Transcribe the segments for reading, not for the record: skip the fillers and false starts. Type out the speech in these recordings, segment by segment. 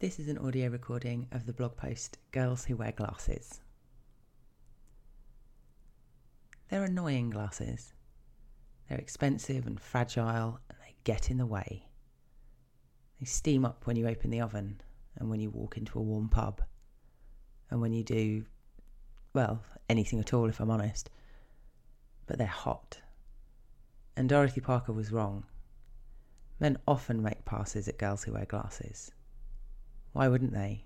This is an audio recording of the blog post Girls Who Wear Glasses. They're annoying glasses. They're expensive and fragile, and they get in the way. They steam up when you open the oven and when you walk into a warm pub. And when you do, well, anything at all if I'm honest. But they're hot. And Dorothy Parker was wrong. Men often make passes at girls who wear glasses. Why wouldn't they?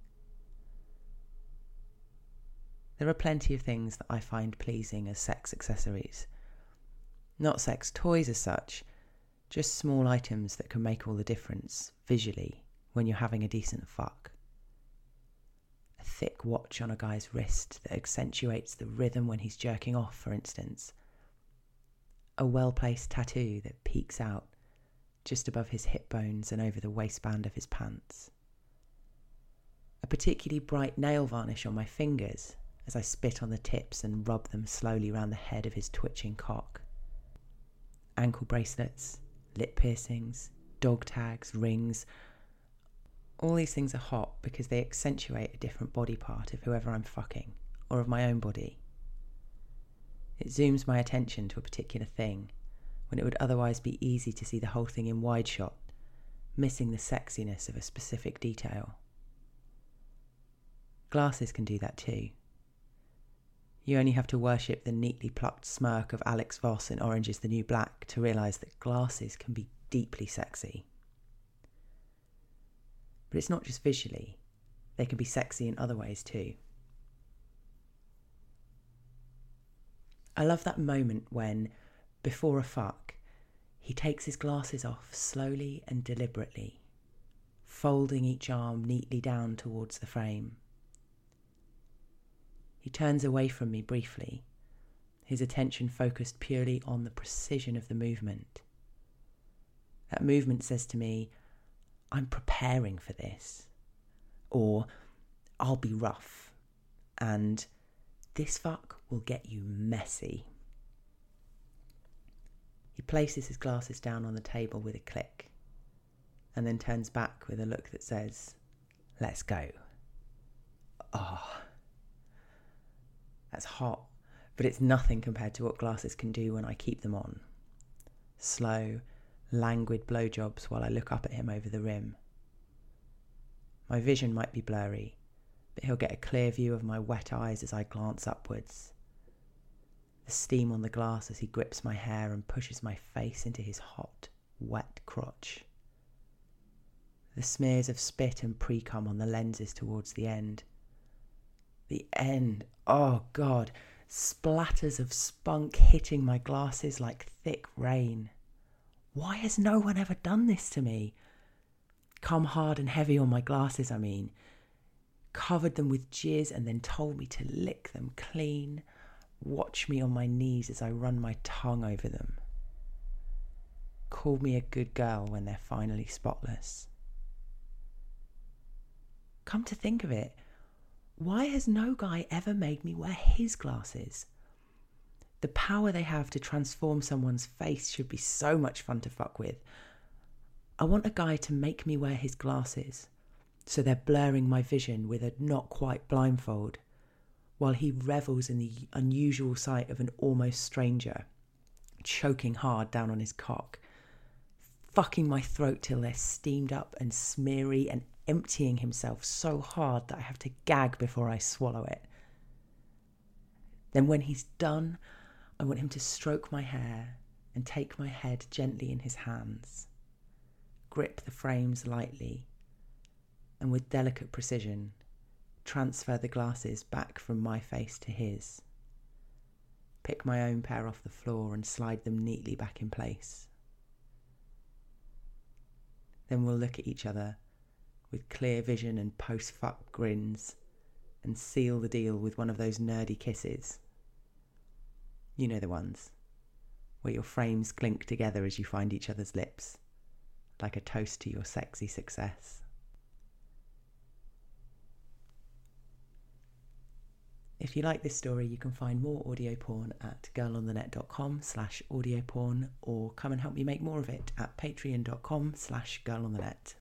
There are plenty of things that I find pleasing as sex accessories. Not sex toys as such, just small items that can make all the difference, visually, when you're having a decent fuck. A thick watch on a guy's wrist that accentuates the rhythm when he's jerking off, for instance. A well-placed tattoo that peeks out just above his hip bones and over the waistband of his pants. A particularly bright nail varnish on my fingers as I spit on the tips and rub them slowly round the head of his twitching cock. Ankle bracelets, lip piercings, dog tags, rings. All these things are hot because they accentuate a different body part of whoever I'm fucking, or of my own body. It zooms my attention to a particular thing, when it would otherwise be easy to see the whole thing in wide shot, missing the sexiness of a specific detail. Glasses can do that too. You only have to worship the neatly plucked smirk of Alex Voss in Orange is the New Black to realise that glasses can be deeply sexy. But it's not just visually. They can be sexy in other ways too. I love that moment when, before a fuck, he takes his glasses off slowly and deliberately, folding each arm neatly down towards the frame. He turns away from me briefly, his attention focused purely on the precision of the movement. That movement says to me, I'm preparing for this, or I'll be rough, and this fuck will get you messy. He places his glasses down on the table with a click, and then turns back with a look that says, let's go. Oh. That's hot, but it's nothing compared to what glasses can do when I keep them on. Slow, languid blowjobs while I look up at him over the rim. My vision might be blurry, but he'll get a clear view of my wet eyes as I glance upwards. The steam on the glass as he grips my hair and pushes my face into his hot, wet crotch. The smears of spit and pre-cum on the lenses towards the end. The end, oh God, splatters of spunk hitting my glasses like thick rain. Why has no one ever done this to me? Come hard and heavy on my glasses, I mean. Covered them with jizz and then told me to lick them clean. Watch me on my knees as I run my tongue over them. Called me a good girl when they're finally spotless. Come to think of it, why has no guy ever made me wear his glasses? The power they have to transform someone's face should be so much fun to fuck with. I want a guy to make me wear his glasses, so they're blurring my vision with a not quite blindfold, while he revels in the unusual sight of an almost stranger, choking hard down on his cock, fucking my throat till they're steamed up and smeary and emptying himself so hard that I have to gag before I swallow it. Then when he's done, I want him to stroke my hair and take my head gently in his hands, grip the frames lightly, and with delicate precision, transfer the glasses back from my face to his, pick my own pair off the floor and slide them neatly back in place. Then we'll look at each other with clear vision and post-fuck grins, and seal the deal with one of those nerdy kisses. You know the ones, where your frames clink together as you find each other's lips, like a toast to your sexy success. If you like this story, you can find more audio porn at girlonthenet.com/audio porn, or come and help me make more of it at patreon.com/girlonthenet.